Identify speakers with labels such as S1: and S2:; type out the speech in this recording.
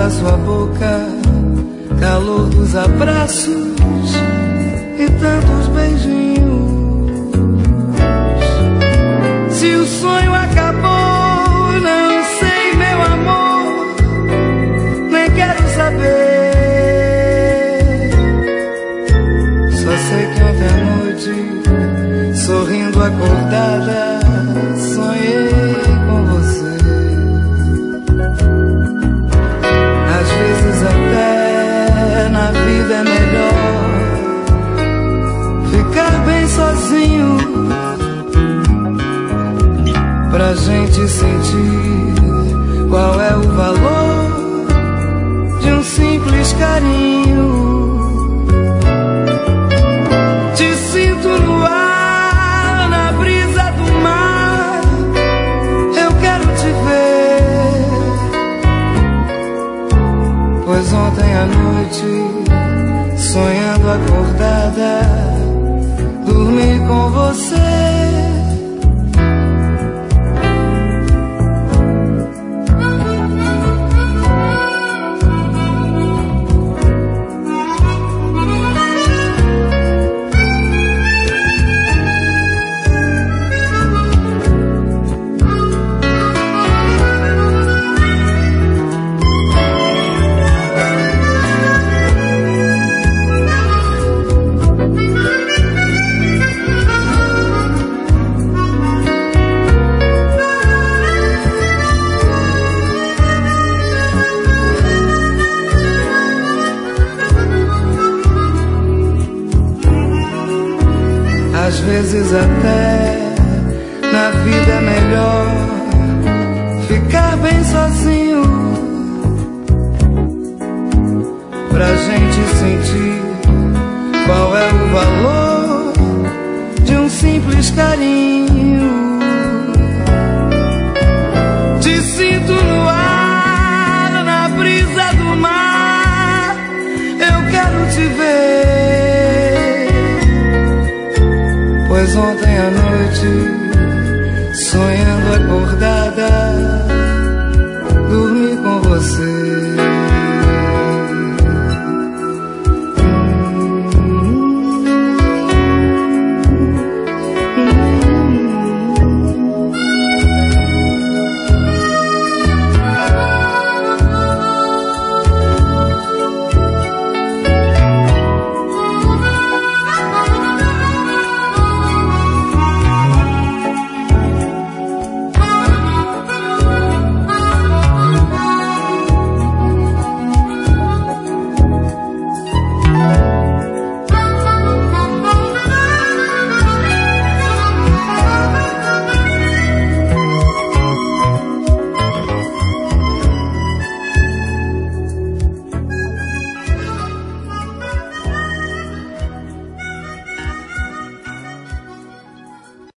S1: da sua boca, calor dos abraços e tantos beijinhos. Se o sonho acabou, não sei, meu amor, nem quero saber. Só sei que ontem à noite, sorrindo acordada, sonhei com você. Às vezes até na vida é melhor ficar bem sozinho, pra gente sentir qual é o valor de um simples carinho. Te sinto no ar, na brisa do mar, eu quero te ver. Pois ontem à noite, sonhando acordada, dormi com você. Às vezes até na vida é melhor ficar bem sozinho, pra gente sentir qual é o valor de um simples carinho. Te sinto no ar, na brisa do mar, eu quero te ver. Pois ontem à noite,